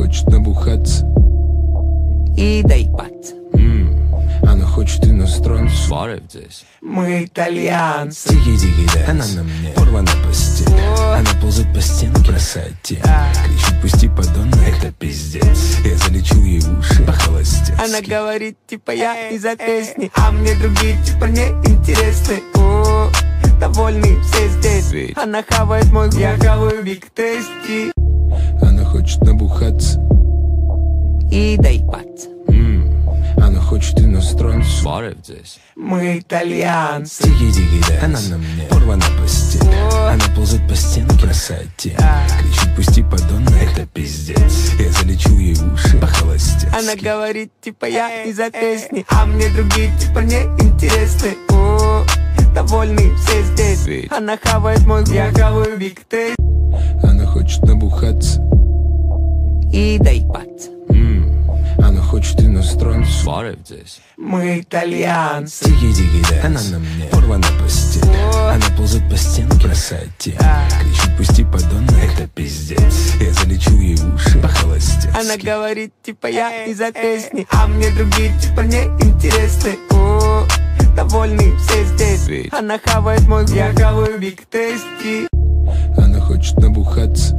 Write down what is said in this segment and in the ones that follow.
хочет набухаться и доебаться. Она хочет иностранцев. Сварив здесь. Мы итальянцы. Тики-тики, да. Она на мне порвана постель. Она ползет по стенке, бросает тело. Кричит, пусти подонна, это пиздец. Я залечил ей уши по холосте. Она говорит, типа я из-за песни, а мне другие типа не интересны. Довольны все здесь. Ведь. Она хавает мой, я хаваю биг тести. Она хочет набухаться И доебаться. Она хочет иностранцев. Сварив здесь. Мы итальянцы. Тики-тики, да. Она на мне порвана постель. Она ползет по стенке, бросает тело. Кричит, пусти подонна, это пиздец. Я залечил ей уши по холосте. Она говорит, типа я из-за песни, а мне другие типа не интересны. Довольны все здесь. Ведь. Она хавает мой, я хаваю биг тести. Она хочет набухаться И доебаться. Она хочет иностранцев. Сварив здесь. Мы итальянцы. Тики-тики, да. Она на мне порвана постель. Она ползет по стенке, бросает тело. Кричит, пусти подонна, это пиздец. Я залечил ей уши по холосте. Она говорит, типа я из-за песни, а мне другие типа не интересны. Довольны все здесь. Ведь. Она хавает мой, я хаваю биг тести. Она хочет набухаться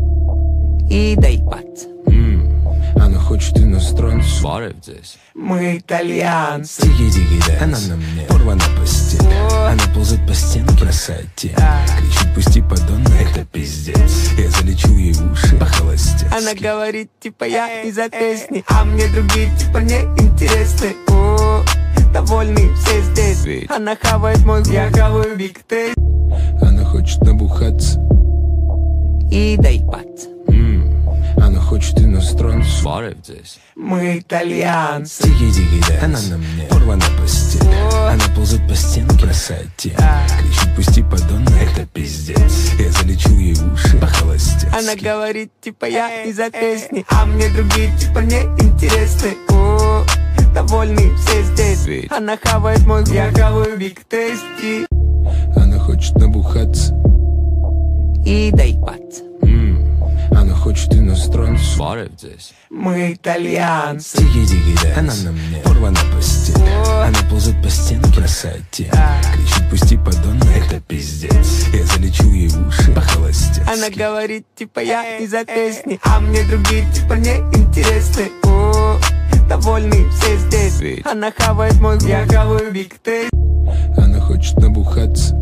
И доебаться. Она хочет иностранцев. Сварив здесь. Мы итальянцы. Тики-тики, да. Она на мне порвана постель. Она ползет по стенке, бросает тело. Кричит, пусти подонна, это пиздец. Я залечил ей уши по холосте. Она говорит, типа я из-за песни, а мне другие типа не интересны. Довольны все здесь. Ведь. Она хавает мой, я хаваю биг тести. Она хочет набухаться И доебаться. Она хочет иностранцев. Сварив здесь. Мы итальянцы. Тики-тики, да. Она на мне порвана постель. Она ползет по стенке, бросает тело. Кричит, пусти подонна, это пиздец. Я залечил ей уши по холосте. Она говорит, типа я из-за песни, а мне другие типа не интересны. Довольны все здесь. Ведь. Она хавает мой, я хаваю биг тести. Она хочет набухаться И доебаться. Она хочет иностранцев. Сварив здесь. Мы итальянцы. Тики-тики, да. Она на мне порвана постель. Она ползет по стенке, бросает тело. Кричит, пусти подонна, это пиздец. Я залечил ей уши по холосте. Она говорит, типа я из-за песни, а мне другие типа не интересны. Довольны все здесь. Ведь. Она хавает мой, я хаваю биг тести. Она хочет набухаться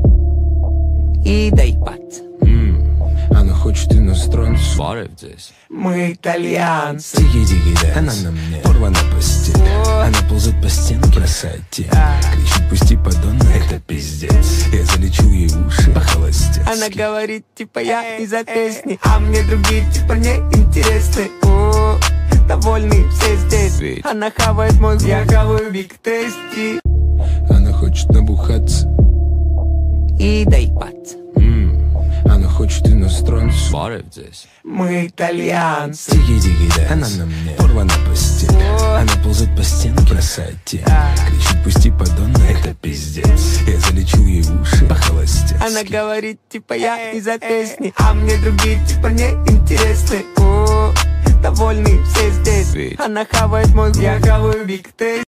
И доебаться. Она хочет иностранцев. Сварив здесь. Мы итальянцы. Тики-тики, да. Она на мне порвана постель. Она ползет по стенке, бросает тело. Кричит, пусти подонна, это пиздец. Я залечил ей уши по холосте. Она говорит, типа я из-за песни, а мне другие типа не интересны. Довольны все здесь. Ведь. Она хавает мой, я хаваю биг тести. Она хочет набухаться И доебаться. Она хочет иностранцев. Сварив здесь. Мы итальянцы. Тики-тики, да. Она на мне порвана постель. Она ползет по стенке, бросает тело. Кричит, пусти подонна, это пиздец. Я залечил ей уши по холосте. Она говорит, типа я из-за песни, а мне другие типа не интересны. Довольны все здесь. Ведь. Она хавает мой, я хаваю биг тести.